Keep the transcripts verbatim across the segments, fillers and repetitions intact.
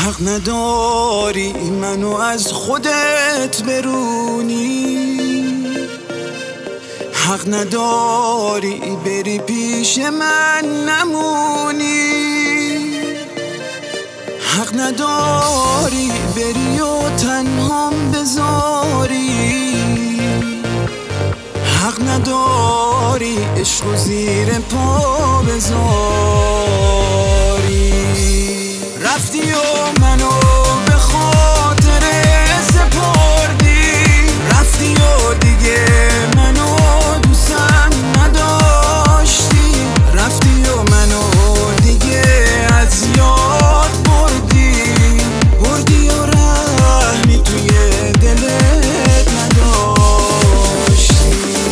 حق نداری منو از خودت برونی، حق نداری بری پیش من نمونی، حق نداری بری و تنهام بذاری، حق نداری عشق زیر پا بذاری. رفتی و منو به خاطر سپردی، رفتی و دیگه منو دوستم نداشتی، رفتی و منو دیگه از یاد بردی، بردی و رحمی توی دلت نداشتی.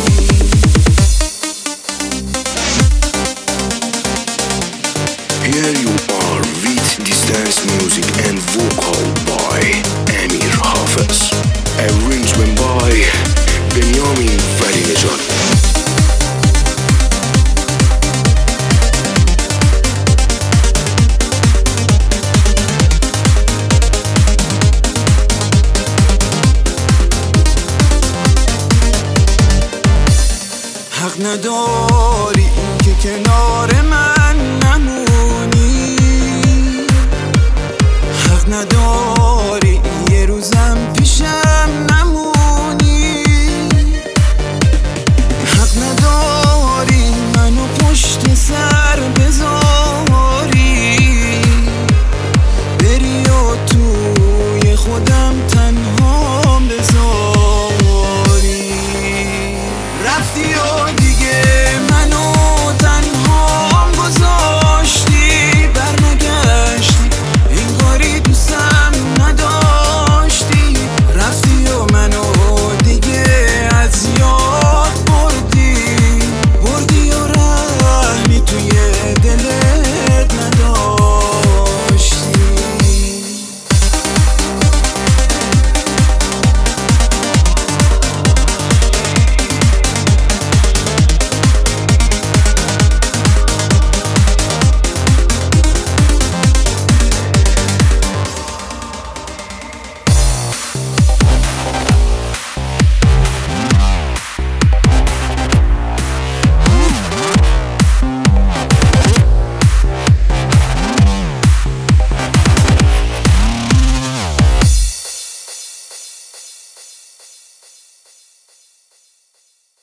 Here you are with this dance music and vocal by Amir Hafez. Arrangement by Benjamin Farinejad. حق نداری که کنار من نمونی، حق نداری